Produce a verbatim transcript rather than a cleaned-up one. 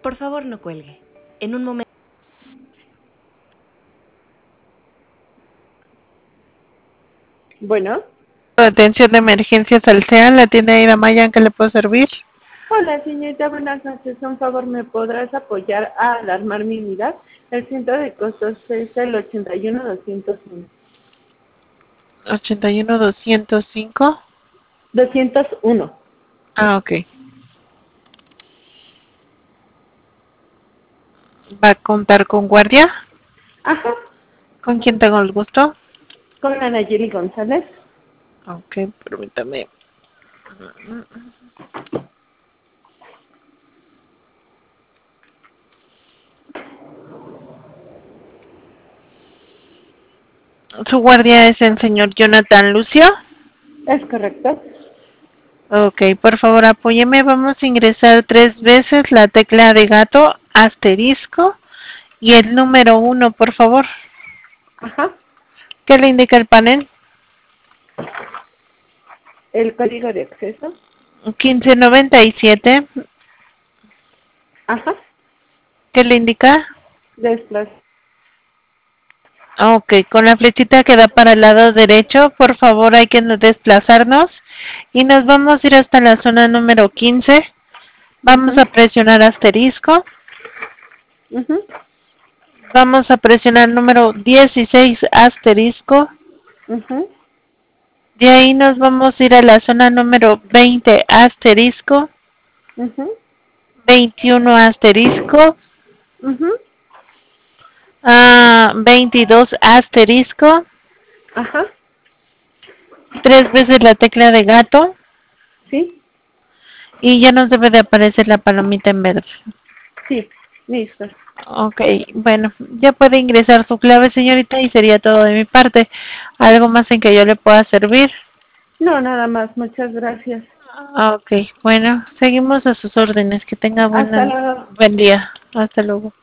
Por favor, no cuelgue. En un momento. Bueno. Atención de emergencias Alsea, la tienda Ida Maya, ¿en qué le puedo servir? Hola, señorita, buenas noches. Un favor, ¿me podrás apoyar a alarmar mi unidad? El centro de costos es el ochenta y uno doscientos uno. ochenta y uno doscientos cinco. doscientos uno. Ah, ok. ¿Va a contar con guardia? Ajá. ¿Con quién tengo el gusto? Con Anayeli González. Ok, permítame. ¿Su guardia es el señor Jonathan Lucio? ¿Es correcto? Ok, por favor apóyeme. Vamos a ingresar tres veces la tecla de gato, asterisco y el número uno, por favor. Ajá. ¿Qué le indica el panel? El código de acceso. quince noventa y siete. Ajá. ¿Qué le indica? Desplaza. Ok, con la flechita que da para el lado derecho, por favor hay que desplazarnos y nos vamos a ir hasta la zona número quince. Vamos Uh-huh. a presionar asterisco. Uh-huh. Vamos a presionar número dieciséis asterisco. Uh-huh. De ahí nos vamos a ir a la zona número veinte asterisco. Uh-huh. veintiuno asterisco. Uh-huh. Ah, veintidós asterisco. Ajá. Tres veces la tecla de gato. Sí. Y ya nos debe de aparecer la palomita en verde. Sí. Listo. Ok, bueno, ya puede ingresar su clave, señorita, y sería todo de mi parte. ¿Algo más en que yo le pueda servir? No, nada más. Muchas gracias. Ok, bueno, seguimos a sus órdenes. Que tenga Hasta buena, luego. buen día. Hasta luego.